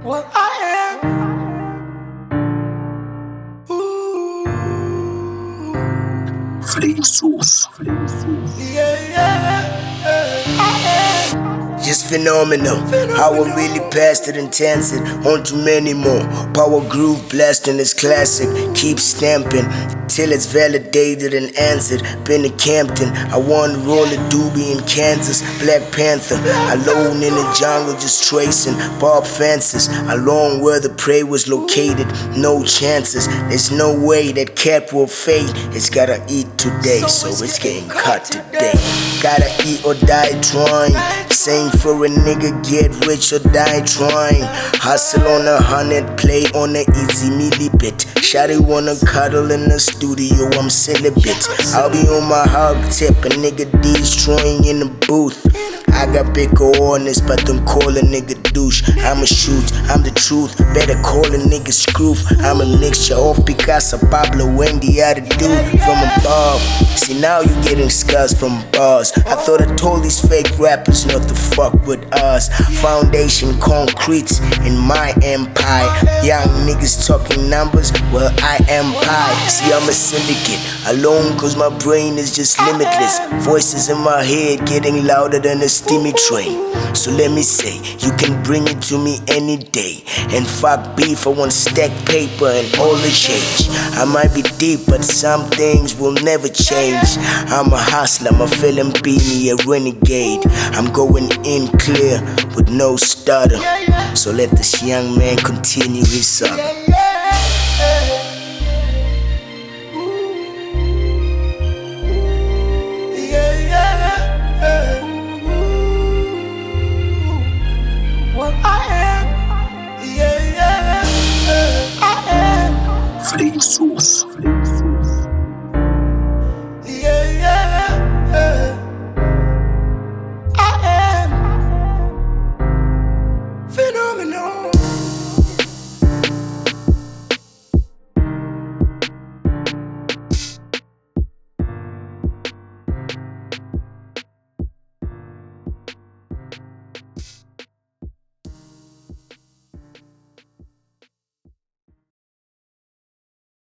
what I am. Free sauce. Just phenomenal. How I really passed it and tense it on to many more. Power groove blasting is classic. Keep stamping till it's validated and answered. Been to Campton, I won roller doobie in Kansas. Black Panther, alone in the jungle just tracing Bob fences along where the prey was located. No chances, there's no way that cat will fade. It's gotta eat today, so it's getting cut today. Gotta eat or die trying. Same for a nigga, get rich or die trying. Hustle on 100, play on the easy mealy bit. Shawty wanna cuddle in the studio, I'm celibate. I'll be on my hug tip, a nigga destroying in the booth. I got big honest, but don't call a nigga douche. I'ma shoot, I'm the truth, better call a nigga scroof. I'm a mixture of Picasso, Pablo, and the other dude from above. See now you getting scars from bars. I thought I told these fake rappers not to fuck with us. Foundation concrete in my empire. Young niggas talking numbers, well I am pie. See I'm a syndicate, alone cause my brain is just limitless. Voices in my head getting louder than a steamy train. So let me say, you can bring it to me any day. And fuck beef, I want stack paper and all the change. I might be deep, but some things will never change. I'm a hustler, I'm a feeling beanie, a renegade. I'm going in clear with no stutter. So let this young man continue his saga. What I am, I am. Free sauce.